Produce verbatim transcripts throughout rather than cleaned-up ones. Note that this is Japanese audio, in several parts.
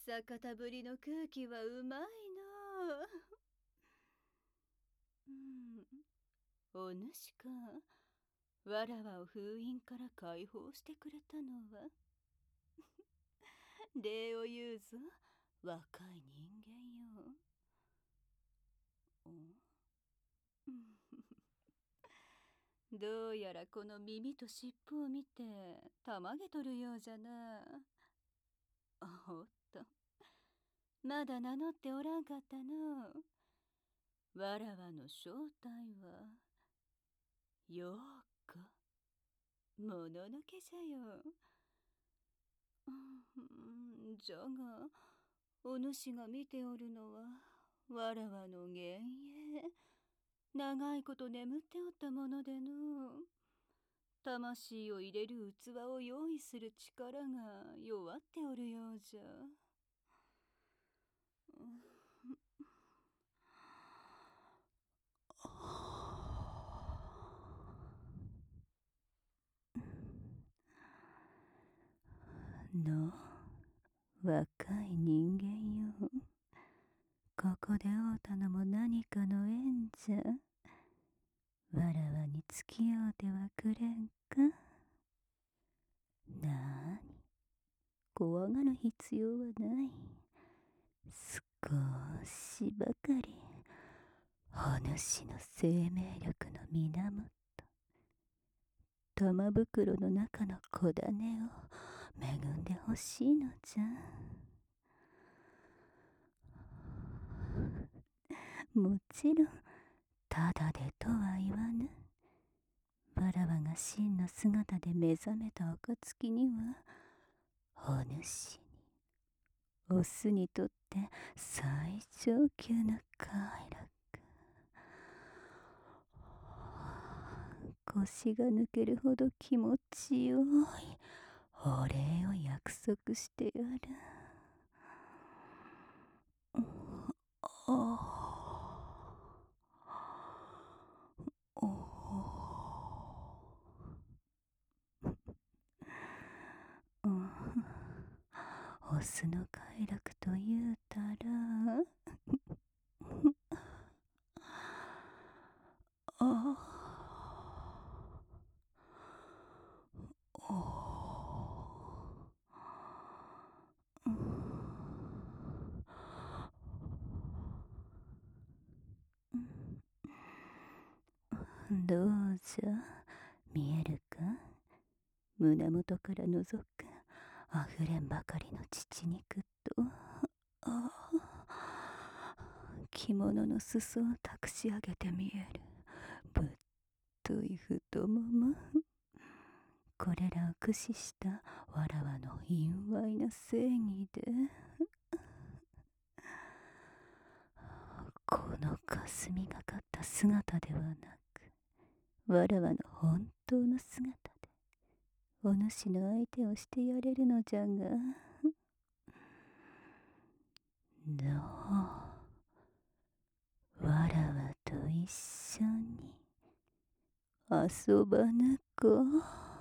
久方ぶりの空気はうまいのう。うん。お主か。わらわを封印から解放してくれたのは。礼を言うぞ、若い人間よ。どうやらこの耳と尻尾を見てたまげとるようじゃな。おっと、まだ名乗っておらんかったの。わらわの正体はようかもののけじゃよ。うんじゃがお主が見ておるのはわらわの幻影。長いこと眠っておったものでの。魂を入れる器を用意する力が弱っておるようじゃ。の若い人間よ。ここで会うたのも何かの縁じゃ。わらわに付き合うてはくれんか。なーに、怖がる必要はない。少しばかりお主の生命力の源、玉袋の中の小種を恵んでほしいのじゃ。もちろんただでとは言わぬ。わらわが真の姿で目覚めた暁には、お主にオスにとって最上級の快楽、腰が抜けるほど気持ちよいお礼を約束してやる。オスの快楽と言うたらあどうじゃ、見えるか。胸元から覗くあふれんばかりの乳肉と、あ着物の裾を託し上げて見えるぶっとい太もも。これらを駆使したわらわの陰猥な正義で、この霞がかった姿ではなく、わらわの本当の姿でお主の相手をしてやれるのじゃが。どう、わらわと一緒に遊ばぬか。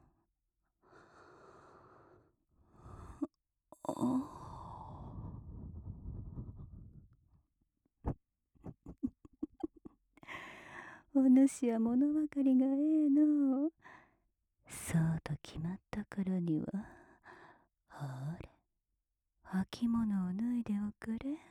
お主は物分かりがええのう。そうと決まったからには、ほれ履物を脱いでおくれ。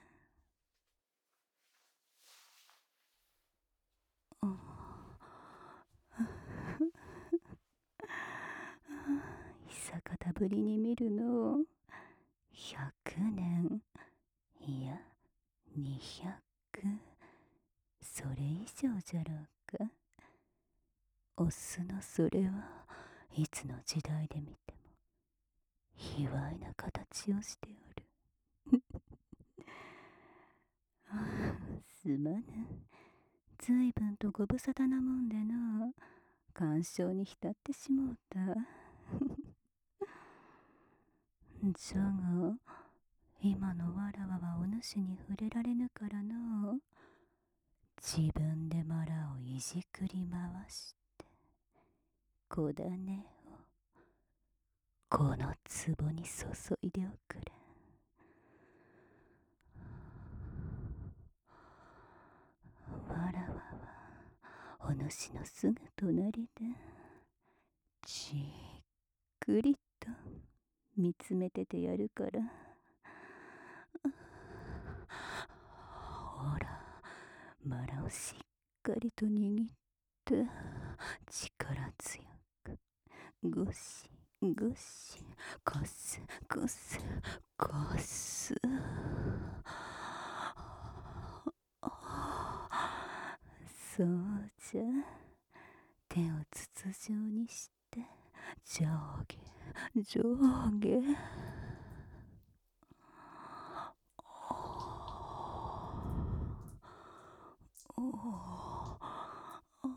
久方ぶりに見るのう。百年、いや二百、それ以上じゃろうか。オスのそれはいつの時代で見ても卑猥な形をしておる。すまぬ。ずいぶんとご無沙汰なもんでな。感傷に浸ってしもうた。じゃが今のわらわはお主に触れられぬからな。自分でマラをいじくり回して小種をこの壺に注いでおくれ。 お主のすぐ隣でじっくりと見つめててやるから。ほら、マラをしっかりと握って力強くぐしぐしこすこすこす。そうじゃ、手を筒状にして上下上下。おお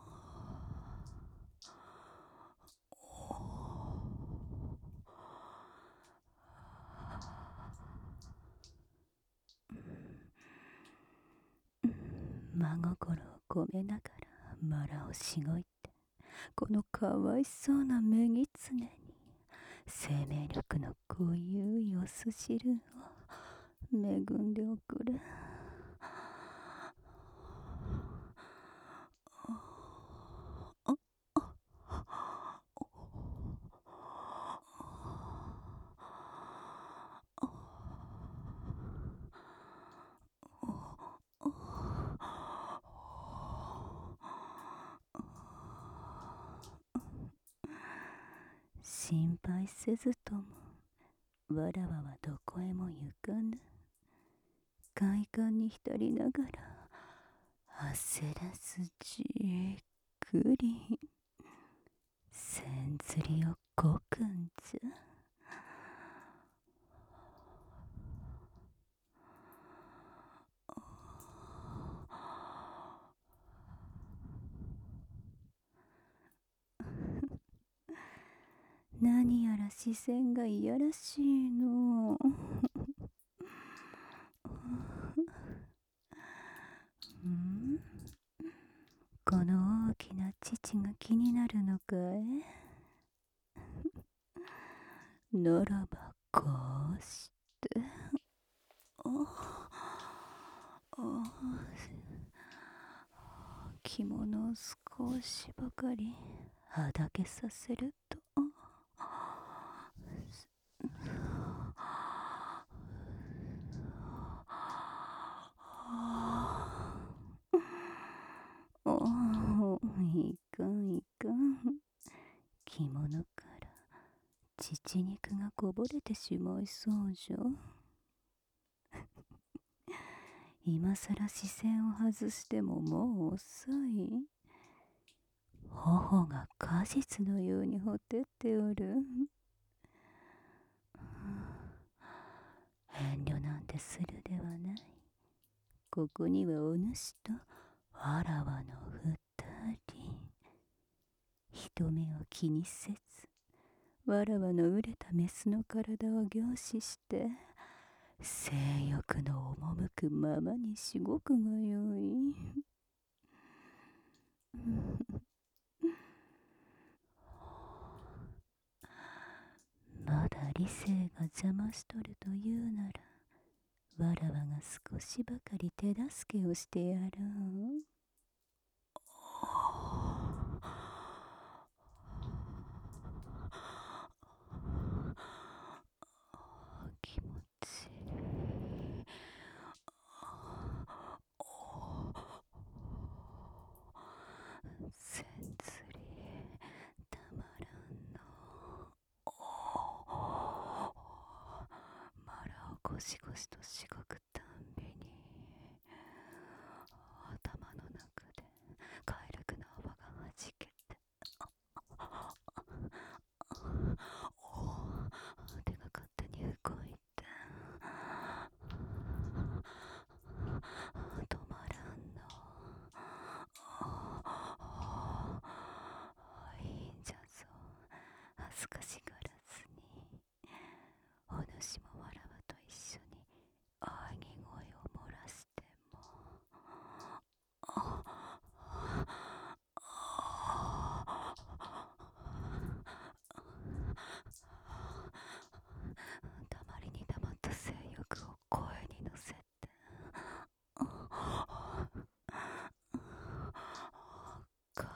真心を込めながらマラをしごいて、このかわいそうなメギツネに生命力の濃ゆいおす汁を恵んでおくれ。心配せずとも、わらわはどこへも行かぬ。快感に浸りながら焦らずじっくり千釣りをこくんじゃ。何やら視線がいやらしいの。ん？この大きな乳が気になるのかい？ならばこうして、着物を少しばかりはだけさせると。おお、いかんいかん。着物から乳肉がこぼれてしまいそうじゃ。今さら視線を外してももう遅い。頬が果実のようにほてっておる。遠慮なんてするではない。ここにはお主とわらわの二人。人目を気にせず、わらわの熟れたメスの体を凝視して性欲の赴くままにしごくがよい。まだ理性が邪魔しとるというなら、わらわが少しばかり手助けをしてやろう。気持ちいい。千釣りたまらんの。マラをゴシゴシとしごくたんびに、頭の中で快楽な泡がはじけて、手が勝手に動いて、止まらんの。いいんじゃぞ、恥ずかしがらずに。お主もわらわと一緒に喘ぎ声を漏らしても。たまりにたまった性欲を声に乗せて、快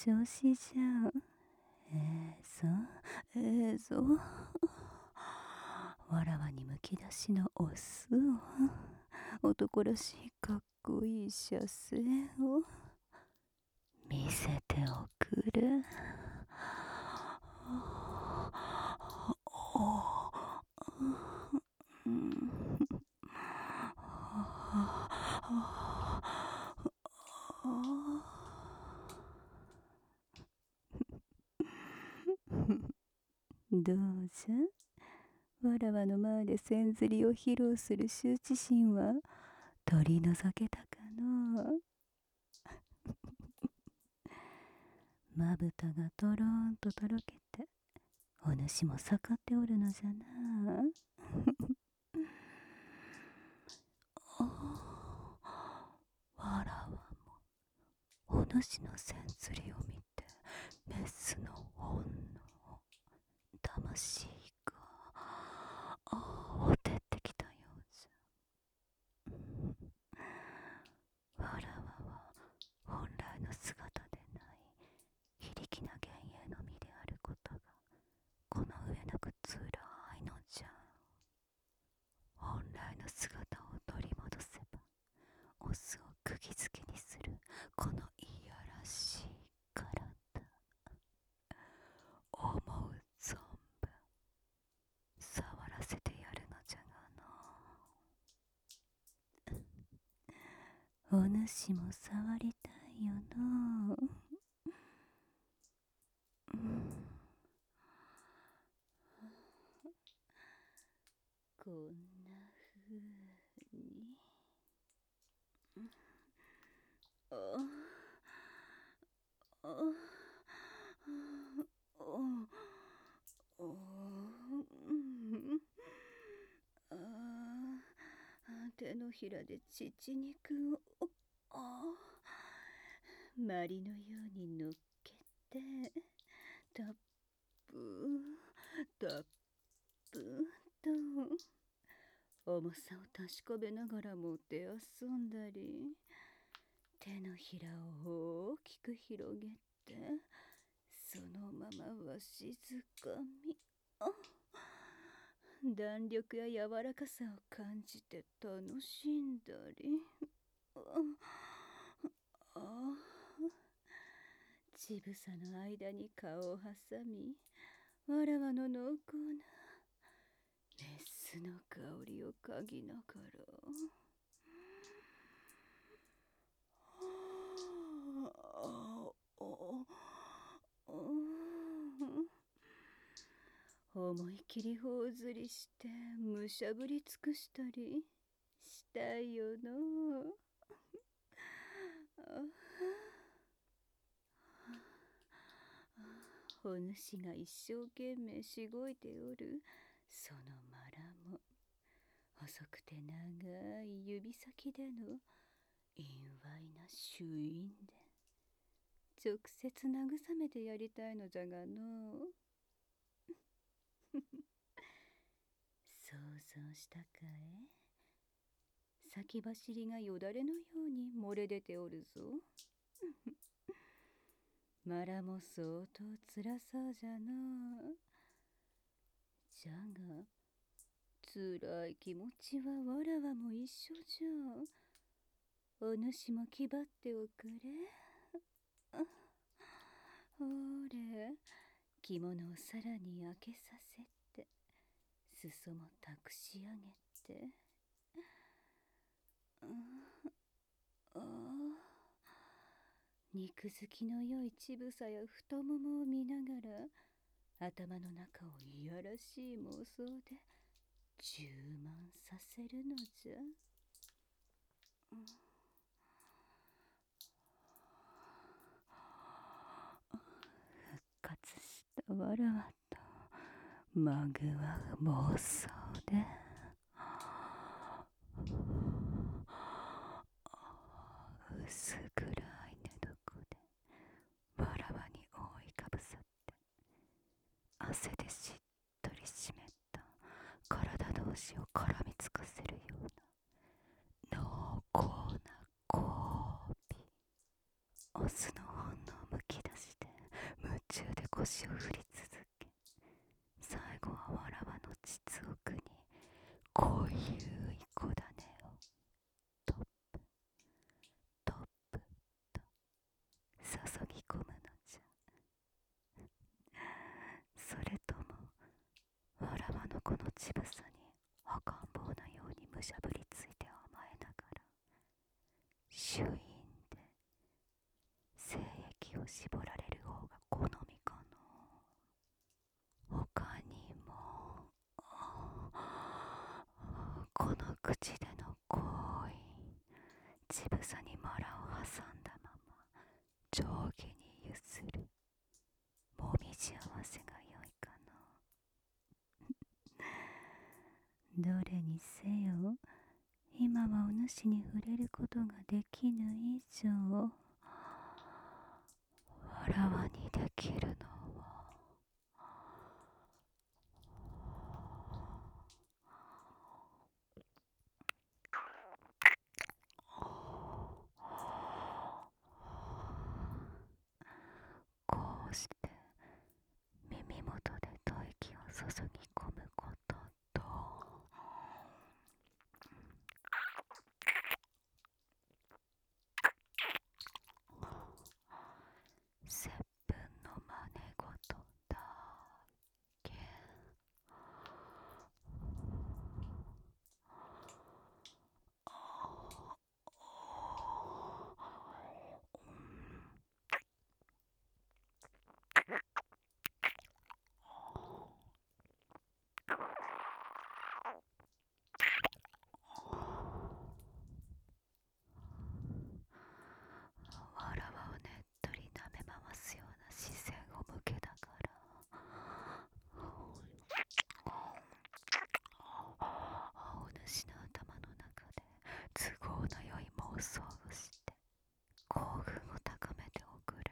調子じゃ。ええぞ、ええぞ。わらわにむき出しのオスを、男らしいかっこいい射精を見せておくれ。どうじゃ、わらわの前で千釣りを披露する羞恥心は取り除けたかのう。まぶたがとろーんととろけて、お主も盛っておるのじゃな。わらわもお主の千釣りを見て、メスの本能、魂がほてってきたようじゃ。わらわは本来の姿でない非力な幻影の身であることがこの上なくつらいのじゃ。本来の姿を取り戻せばオスを釘付けにするこのいやらしい体、思う存分触らせてやるのじゃがの。お主も触りたいよのう。うん、こんなふうに。あああ、手のひらで乳肉をあまりのように乗っけて、たっぷたっぷと重さを確かめながらもて遊んだり、手のひらを大きく広げてそのままわしづかみ、あ弾力や柔らかさを感じて楽しんだり、ああ乳房の間に顔を挟み、わらわの濃厚なメスの香りを嗅ぎながら、思い切り頬ずりしてむしゃぶり尽くしたりしたいよのう。お主が一生懸命しごいておるそのまらも、細くて長い指先での陰猥な朱印で直接慰めてやりたいのじゃがのう。想像したかえ、先走りがよだれのように漏れ出ておるぞ。まらも相当つらそうじゃのう。じゃがつらい気持ちはわらわも一緒じゃ。お主も気張っておくれ。ほれ、着物をさらに開けさせて裾も託し上げて、ああ、肉付きの良い乳房や太ももを見ながら頭の中をいやらしい妄想で充満させるのじゃ。復活したわらわとまぐわ妄想で薄暗い寝床でわらわに覆いかぶさって汗でしっとり湿った体同士を絡みつかせるような濃厚な交尾、オスの本能をむき出し腰を振り続け、最後はわらわの膣奥に濃ゆい小種をトップトップと注ぎ込むのじゃ。それともわらわのこの乳房に赤ん坊のようにむしゃぶりついて甘えながらシュイーンで精液を絞られる方が好みかの。他にもこの口での濃い乳房にマラを挟んだまま上下にゆするもみじ合わせがよいかの。どれにせよ今はお主に触れることができぬ以上、わらわにできるのはこうして耳元で吐息を注ぎ込むことと、接吻の真似事だけ。わらわをねっとり舐め回すような視線を向けながら、お主の頭の中で都合のよい妄想をして興奮を高めておくる。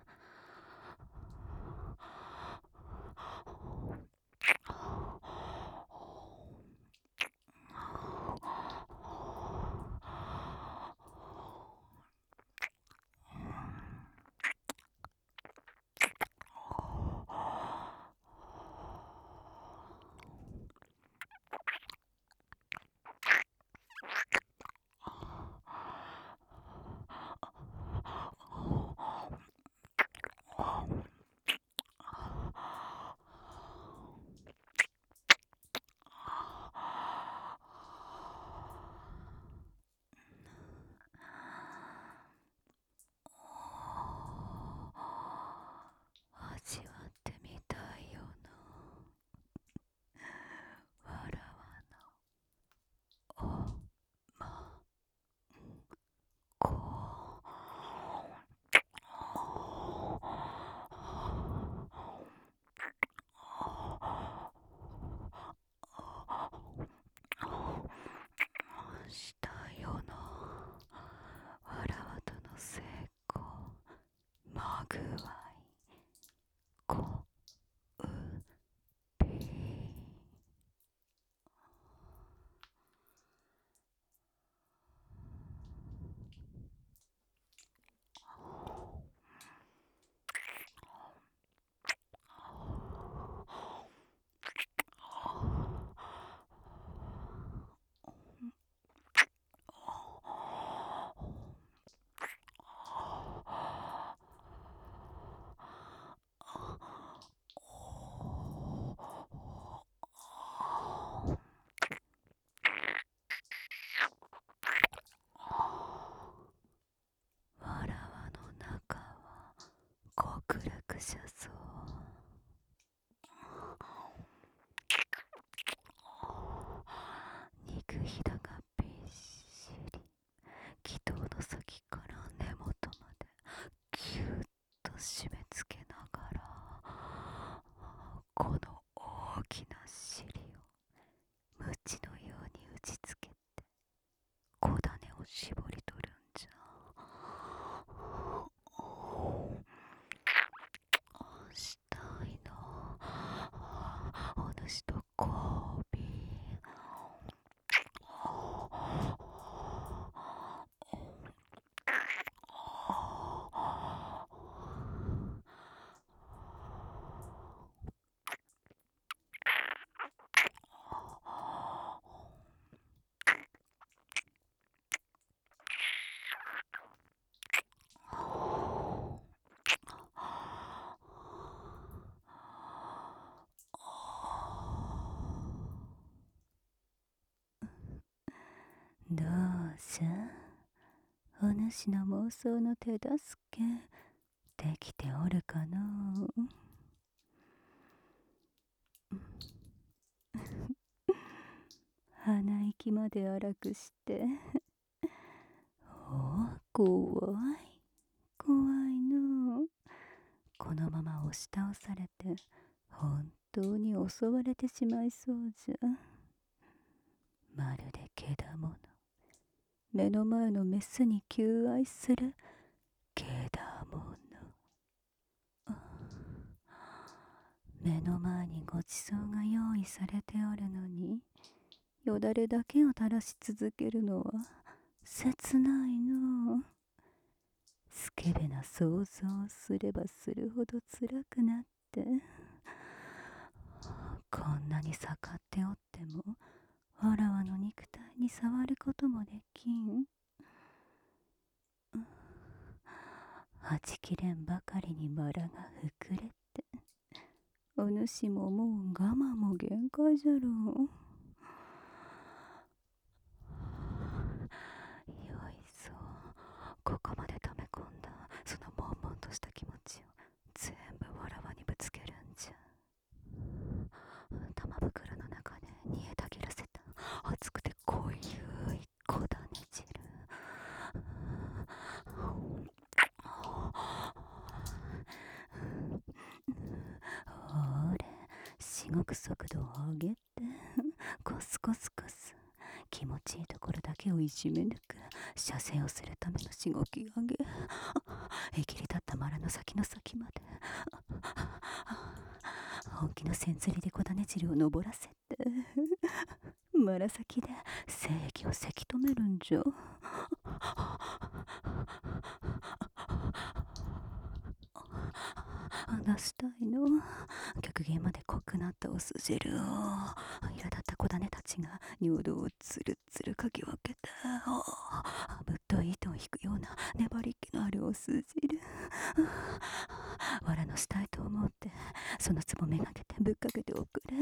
味わってみたいよな、わらわのおまこ。したよな、わらわとの成功まぐわいこうび。わらわの中は極楽者ぞ。肉ひだがびっしり、気筒の先から根元までぎゅっと締め付けながら、この大きな尻を鞭のように打ちつけて小種を絞り取るんじゃ。したいな、お主と交尾。 どうじゃ、お主の妄想の手助けできておるかのう。鼻息まで荒くしてお怖い怖いのう。このまま押し倒されて本当に襲われてしまいそうじゃ。まるでけだもの、目の前のメスに求愛するけだもの。目の前にごちそうが用意されておるのに、よだれだけを垂らし続けるのは切ないのう。スケベな想像をすればするほど辛くなって、こんなに盛っておってもわらわの肉体に触ることもできん。はちきれんばかりにバラが膨れて、お主ももう我慢も限界じゃろう。よいぞ、ここまで溜め込んだその悶々とした気持ちを全部わらわにぶつけるんじゃ。玉袋の中で煮えたぎらせた熱くて濃い小種汁、ほれ、しごく速度を上げて、コスコスコス、気持ちいいところだけをいじめ抜く射精をするためのしごき上げ、えきり立ったマラの先の先まで本気の線釣りで小種汁を登らせて、マラ先で精液をせき止めるんじゃ。出したいの、極限まで濃くなったお酢汁を苛立った小種たちが尿道をつるつるかき分けて、ぶっとい糸を引くような粘り気のあるお酢汁、わらのしたいと思ってそのつぼめがけてぶっかけておくれ。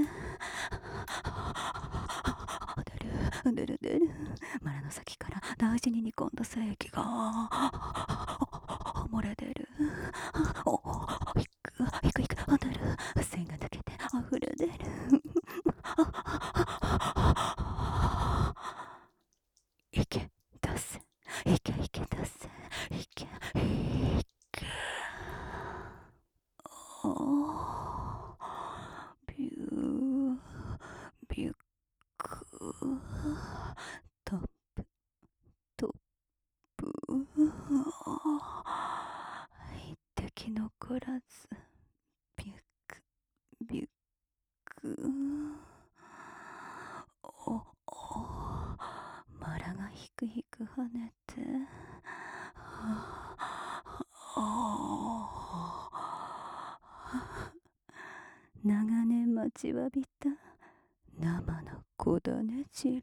出る出る出る、マラの先から大事に煮込んだ精液が漏れ出る。引く引く引く、出る、線が抜けて溢れ出る。いけ出せ、いけいけ出せ、いけいけ。おー、ビュービュック、トップトップ、一滴残らず、ビュックビュック、おお、マラがひくひく跳ねて、長年待ちわびた生の小種汁。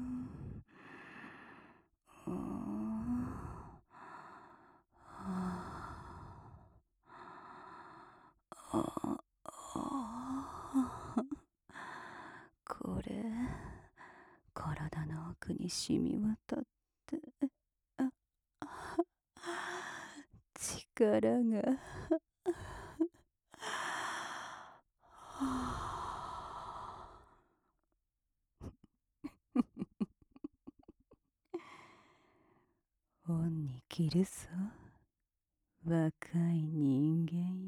これ体の奥に染み渡って、力が恩に着るぞ、若い人間